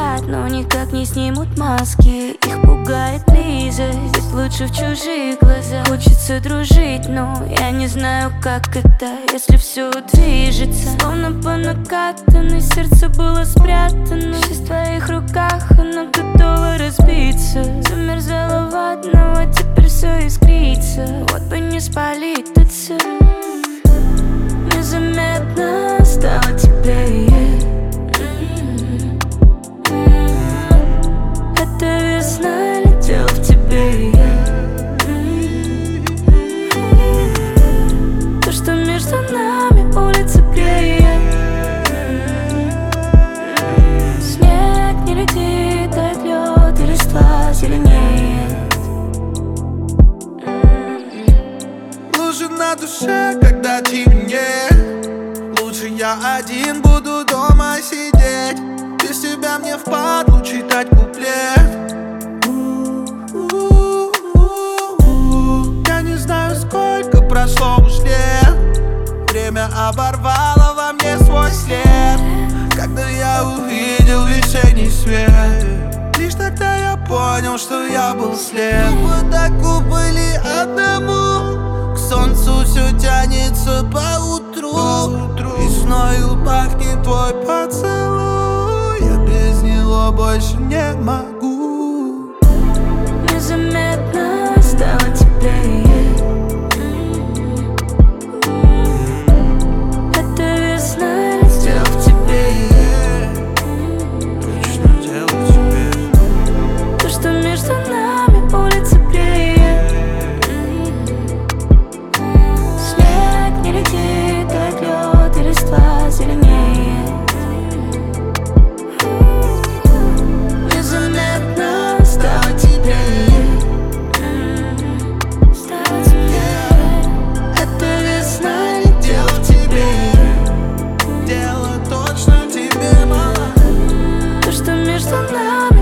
говорят, но никак не снимут маски. Их пугает близость, ведь лучше в чужих глазах. Хочется дружить, но я не знаю, как это, если все движется словно по накатанной. Сердце было спрятано сейчас в твоих руках, оно готово разбиться. Замерзало в одного, теперь все искрится. Вот бы не спалиться. Незаметно стало теплее. Эта весна летела в тебе. То, что между нами улица греет. Снег не летит, тает лед, и листва зеленеет. Лучше на душе, когда темнеет. Лучше я один буду дома сидеть. Без тебя мне впадлу читать куплет. Я не знаю, сколько прошло уж лет. Время оборвало во мне свой след. Когда я увидел весенний свет, лишь тогда я понял, что я был слеп. Мы так были одному, к солнцу все тянется по утру. Весною пахнет твой поцелуй, я без него больше не могу. Незаметно стало теплее. Эта весна летела в тебе. Точно дело тебе. То, что между нами улица греет. Снег не летит, тает лед, и листва зеленеет. Незаметно стало теплее. Стало теплее. Эта весна летела в тебе. Дело точно тебе мало. То, что между нами